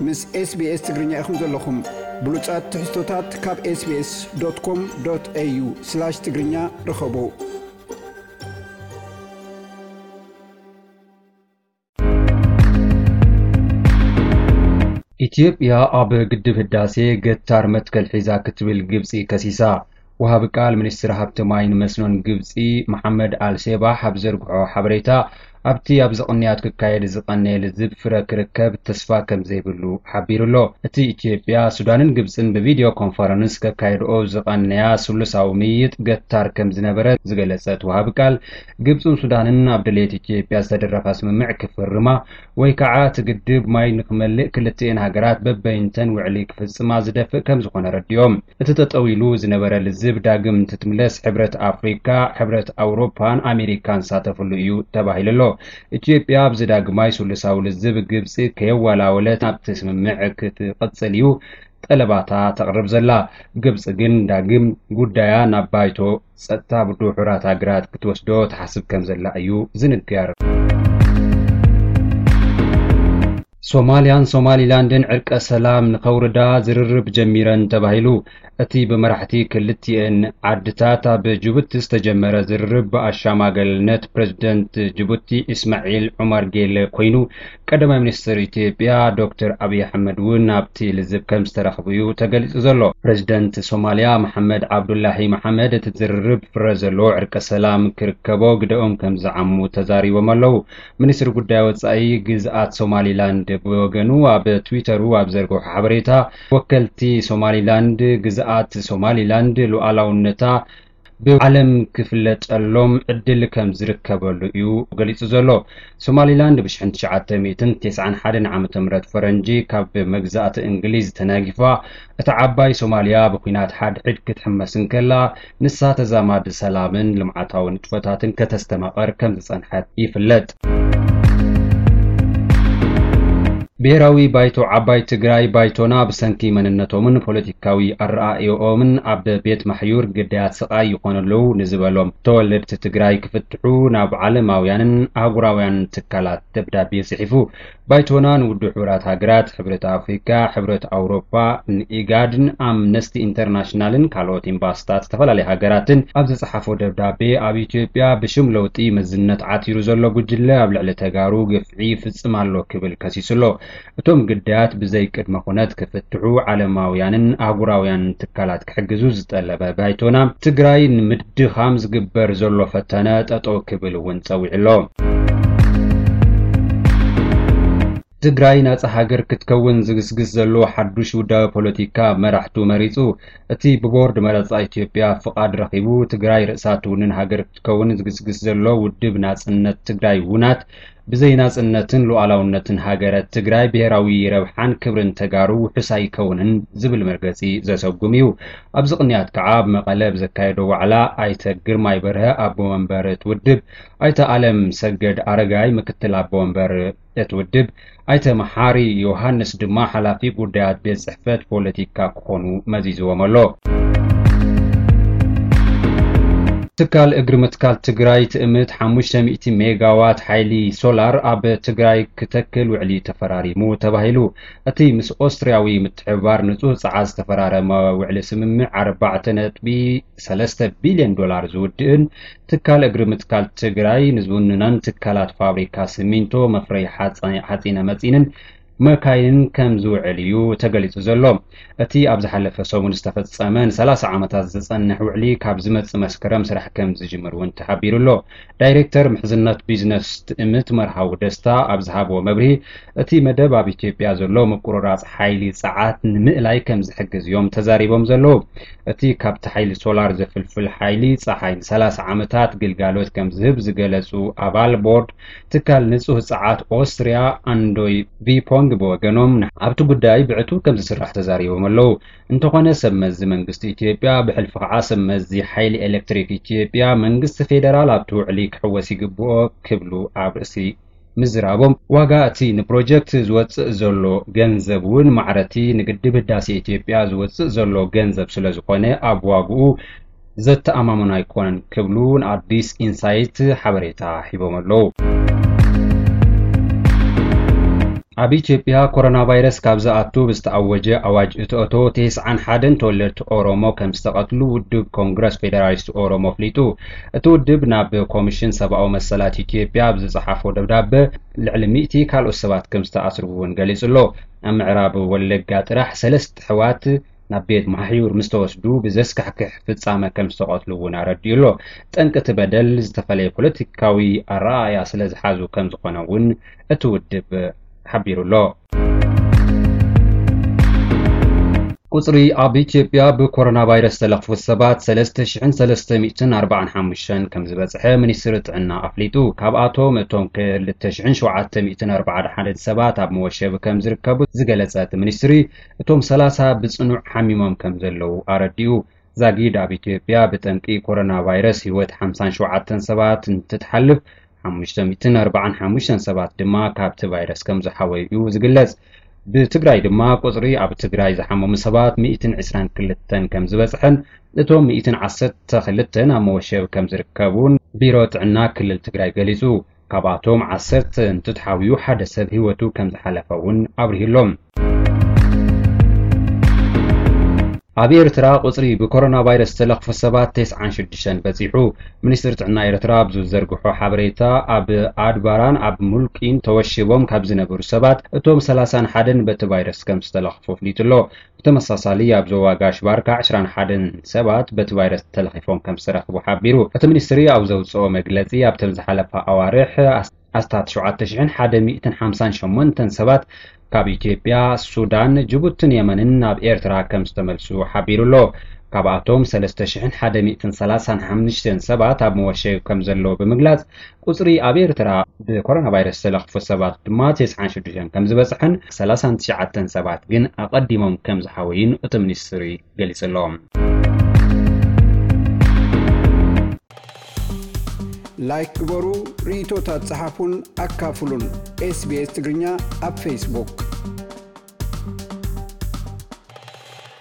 ምስ SBS ትግርኛ ኢኹም ዘለኹም ብሉጻት ትሕዝቶታት ካብ sbs.com.au/ትግርኛ ረኸቡ። ኢትዮጵያ ኣብ ግድብ ህዳሴ ገታር መትከል ሒዛ ክትብል ግብጺ ከሲሳ። ወሃቢ ቃል ሚኒስትር ሃብቲ ማይን መስኖን ግብጺ መሐመድ አልሴባህ ኣብ ዘርግሖ ሓበሬታ ኣብቲ ኣብ ዝቕንያት ክካየድ ዝቐነየ ልዝብ ፍረ ክርከብ ተስፋ ከም ዘይብሉ ሓቢሩሎ። እቲ ኢትዮጵያ ሱዳንን ግብጽን ብቪድዮ ኮንፈረንስ ከካየድኦ ዝቐነያ ስሉሳዊ ምይይጥ ገታር ከም ዝነበረ ዝገለጸት ወሃቢ ቃል ግብጽን ሱዳንን ኣብ ድሌት ኢትዮጵያ ዝተደረፈ ስምምዕ ክፍርማ ወይ ከዓ እቲ ግድብ ማይ ንክመልእ ክልቲአን ሃገራት በበይንተን ውዕሊ ክፍጽማ ዝደፍእ ከም ዝኾነ ረድዮም። እቲ ተጠዊሉ ዝነበረ ልዝብ ዳግም እንትትምለስ ሕብረት ኣፍሪካ፣ ሕብረት ኣውሮፓን ኣሜሪካን ሳተፍሉ እዩ ተባሂሉሎ። ኢትዮጵያ ብዝዳግማይ ስሉሳዊ ልዝብ ግብጽ ከየወላወለት ኣብቲ ስምምዕ ክትቕጽል እዩ ጠለባታ ተቕርብ ዘላ። ግብጽ ግን ዳግም ጉዳያ ናብ ባይቶ ጸጥታ ብድሑራት ሃገራት ክትወስዶ ተሓስብ ከም ዘላ እዩ ዝንገር። ሶማሊያን ሶማሊላንድን ዕርቀ ሰላም ንኸውርዳ ዝርርብ ጀሚረን ተባሂሉ። እቲ ብመራሕቲ ክልቲአን ዓድታት ኣብ ጅቡቲ ዝተጀመረ ዝርርብ ብኣሸማገልነት ፕሬዚደንት ጅቡቲ ኢስማዒል ዑመር ጌለ ኮይኑ ቀዳማይ ሚኒስትር ኢትዮጵያ ዶክተር አብይ አሕመድ እውን ኣብቲ ልዝብ ከም ዝተረኸቡ እዩ ተገሊጹ ዘሎ። ፕሬዚደንት ሶማሊያ መሐመድ ዓብዱላሂ መሐመድ እቲ ዝርርብ ፍረ ዘለዎ ዕርቀ ሰላም ክርከቦ ግደኦም ከም ዝዓሙ ተዛሪቦም ኣለዉ። ሚኒስትር ጉዳይ ወጻኢ ግዝኣት ሶማሊላንድ ብወገኑ ኣብ ትዊተሩ ኣብ ዘርግሖ ሓበሬታ ወከልቲ ሶማሊላንድ ግዝኣት ሶማሊላንድ ሉዓላውነታ ብዓለም ክፍለጠሎም ዕድል ከም ዝርከበሉ እዩ ገሊጹ ዘሎ። ሶማሊላንድ ብ1991 ዓመተ ምህረት ፈረንጂ ካብ መግዛእቲ እንግሊዝ ተናጊፋ እታ ዓባይ ሶማልያ ብኩናት ሓድሕድ ክትሕመስን ከላ ንሳ ተዛማዲ ሰላምን ልምዓታዊ ንጥፈታትን ከተስተማቐር ከም ዝጸንሐት ይፍለጥ። ብሔራዊ ባይቶ ዓባይ ትግራይ ባይቶና ብሰንኪ መንነቶምን ፖለቲካዊ ኣረኣእዮምን ኣብ ቤት ማሕዩር ግዳያት ስቃይ ይኾነለው ንዝበሎም ተወለድቲ ትግራይ ክፍትሑ ናብ ዓለማውያንን ኣህጉራውያን ትካላት ደብዳቤ ጽሒፉ። ባይቶና ንውድብ ሕብራት ሃገራት፣ ሕብረት ኣፍሪካ፣ ሕብረት ኣውሮፓ፣ ንኢጋድን ኣምነስቲ ኢንተርናሽናልን ካልኦት ኤምባሲታት ዝተፈላለዩ ሃገራትን ኣብ ዝጸሓፎ ደብዳቤ ኣብ ኢትዮጵያ ብሽም ለውጢ መዝነት ዓቲሩ ዘሎ ጉጅለ ኣብ ልዕሊ ተጋሩ ገፍዒ ፍጽም ኣሎ ክብል ከሲሱሎ። እቶም ግዳያት ብዘይ ቅድመ ኩነት ክፍትሑ ዓለማውያንን ኣህጉራውያን ትካላት ክሕግዙ ዝጠለበ ባይቶና ትግራይ ንምድኻም ዝግበር ዘሎ ፈተነ ጠጠው ክብል እውን ፀዊዕሎ። ትግራይ ናጽ ሃገር ክትከውን ዝግስግስ ዘሎ ሓዱሽ ውዳዊ ፖለቲካ መራሕቱ መሪጹ። እቲ ብቦርድ መረጻ ኢትዮጵያ ፍቃድ ረኺቡ ትግራይ ርእሳት ውንን ሃገር ክትከውን ዝግስግስ ዘሎ ውድብ ናጽነት ትግራይ ውናት ብዘይ ናጽነትን ሉዓላውነትን ሃገራት ትግራይ ብሔራዊ ረብሓን ክብርን ተጋሩ ውሑስ ኣይከውንን ዝብል መርገጺ ዘሰጉም እዩ። ኣብ ዝቕንያት ከዓ ብመቐለ ብዘካየዶ ዋዕላ ኣይተ ግርማይ በርሀ ኣቦ ወንበር እቲ ውድብ፣ ኣይተ ዓለም ሰገድ ኣረጋይ ምክትል ኣቦ ወንበር እቲ ውድብ፣ ኣይተ መሓሪ ዮሃንስ ድማ ሓላፊ ጉዳያት ቤት ጽሕፈት ፖለቲካ ክኾኑ መዚዝዎም ኣሎ። ትካል እግሪ ምትካል ትግራይ ትእምት 500 ሜጋዋት ሓይሊ ሶላር ኣብ ትግራይ ክተክል ውዕሊ ተፈራሪሙ ተባሂሉ። እቲ ምስ ኦስትሪያዊ ምትሕብባር ንጹህ ጸዓት ዝተፈራረመ ውዕሊ ስምምዕ 4.3 ቢልዮን ዶላር ዝውድእን ትካል እግሪ ምትካል ትግራይ ንዝውንናን ትካላት ፋብሪካ ሲሚንቶ መፍረይ ሓጺነ መጺንን መካይንን ከም ዝውዕል እዩ ተገሊጹ ዘሎ። እቲ ኣብ ዝሓለፈ ሰሙን ዝተፈጸመ ን30 ዓመታት ዝጸንሕ ውዕሊ ካብ ዝመጽእ መስከረም ስራሕ ከም ዝጅምር እውን ተሓቢሩሎ። ዳይሬክተር ምሕዝነት ቢዝነስ ትእምት መርሃዊ ደስታ ኣብ ዝሃቦ መብርሂ እቲ መደብ ኣብ ኢትዮጵያ ዘሎ ምቁርራጽ ሓይሊ ጸዓት ንምእላይ ከም ዝሕግዝ እዮም ተዛሪቦም ዘለዉ። እቲ ካብቲ ሓይሊ ሶላር ዘፍልፍል ሓይሊ ጸሓይ ን30 ዓመታት ግልጋሎት ከም ዝህብ ዝገለጹ ኣባል ቦርድ ትካል ንጹህ ጸዓት ኦስትሪያ አንዶይ ቪፖንግ ብወገኖም ኣብቲ ጉዳይ ብዕቱ ከም ዝስራሕ ተዛሪቦም ኣለዉ። እንተኾነ ሰብ መዚ መንግስቲ ኢትዮጵያ ብሕልፊ ከዓ ሰብ መዚ ሓይሊ ኤሌክትሪክ ኢትዮጵያ መንግስቲ ፌደራል ኣብቲ ውዕሊ ክሕወስ ይግብኦ ክብሉ ኣብ ርእሲ ምዝራቦም ዋጋ እቲ ንፕሮጀክት ዝወፅእ ዘሎ ገንዘብ እውን ማዕረቲ ንግድብ ህዳሴ ኢትዮጵያ ዝወፅእ ዘሎ ገንዘብ ስለ ዝኾነ ኣብ ዋግኡ ዘተኣማምኑ ኣይኮነን ክብሉ ንኣዲስ ኢንሳይት ሓበሬታ ሂቦም ኣለዉ። ኣብ ኢትዮጵያ ኮሮና ቫይረስ ካብ ዝኣቱ ብዝተኣወጀ ኣዋጅ እትኦቶ 91 ተወለድቲ ኦሮሞ ከም ዝተቐትሉ ውድብ ኮንግረስ ፌደራሊስት ኦሮሞ ፍሊጡ እቲ ውድብ ናብ ኮሚሽን ሰብኣዊ መሰላት ኢትዮጵያ ብዝፀሓፎ ደብዳቤ ልዕሊ 100 ካልኦት ሰባት ከም ዝተኣስሩ እውን ገሊጹ ኣሎ። ኣብ ምዕራብ ወለጋ ጥራሕ 3 ሕዋት ናብ ቤት ማሕዩር ምስ ተወስዱ ብዘስካሕክሕ ፍጻመ ከም ዝተቐትሉ እውን ኣረዲኡ ኣሎ። ጠንቂ እቲ በደል ዝተፈለየ ፖለቲካዊ ኣረኣእያ ስለ ዝሓዙ ከም ዝኾነ እውን እቲ ውድብ ሓቢሩ ኣሎ። ቁጽሪ ኣብ ኢትዮጵያ ብኮሮና ቫይረስ ተለኽፉ ሰባት 3345 ከም ዝበጽሐ ሚኒስትሪ ጥዕና ኣፍሊጡ። ካብኣቶም እቶም 2741 ሰባት ኣብ መወሸቢ ከም ዝርከቡ ዝገለጸት ሚኒስትሪ እቶም 30 ብጽኑዕ ሓሚሞም ከም ዘለዉ ኣረዲኡ። ዛጊድ ኣብ ኢትዮጵያ ብጠንቂ ኮሮና ቫይረስ ህይወት 57 ሰባት እንትትሓልፍ 545 ሰባት ድማ ካብቲ ቫይረስ ከም ዝሓወዩ ዝግለጽ። ብትግራይ ድማ ቁጽሪ ኣብ ትግራይ ዝሓመሙ ሰባት 122 ከም ዝበጽሐን እቶም 112 ኣብ መወሸቢ ከም ዝርከቡን ቢሮ ጥዕና ክልል ትግራይ ገሊጹ። ካብኣቶም 10 እንትትሓውዩ ሓደ ሰብ ህይወቱ ከም ዝሓለፈ እውን ኣብርሂሎም። ኣብ ኤርትራ ቁጽሪ ብኮሮና ቫይረስ ተለኽፉ ሰባት 96 በፂሑ። ሚኒስትሪ ጥዕና ኤርትራ ብዝዘርግሖ ሓበሬታ ኣብ ኣድባራን ኣብ ሙልቂን ተወሺቦም ካብ ዝነበሩ ሰባት እቶም 31 በቲ ቫይረስ ከም ዝተለኽፉ ፍሊጡ ኣሎ። ብተመሳሳሊ ኣብ ዞባ ጋሽባርካ 21 ሰባት በቲ ቫይረስ ተለኺፎም ከም ዝተረኽቡ ሓቢሩ። እቲ ሚኒስትሪ ኣብ ዘውፅኦ መግለጺ ኣብቶም ዝሓለፈ ኣዋርሕ ኣስታት 7158 ሰባት ካብ ኢትዮጵያ፣ ሱዳን፣ ጅቡትን የመንን ናብ ኤርትራ ከም ዝተመልሱ ሓቢሩ ኣሎ። ካብኣቶም 3135 ሰባት ኣብ መወሸቢ ከም ዘለዎ ብምግላጽ ቁጽሪ ኣብ ኤርትራ ብኮሮና ቫይረስ ዝተለኽፉ ሰባት ድማ 96 ከም ዝበጽሐን 39 ሰባት ግን ኣቐዲሞም ከም ዝሓወዩን እቲ ሚኒስትሪ ገሊጹ ኣሎ። ላይክ ግበሩ፣ ሪቶታት ጽሓፉን ኣካፍሉን። SBS ትግርኛ ኣብ ፌስቡክ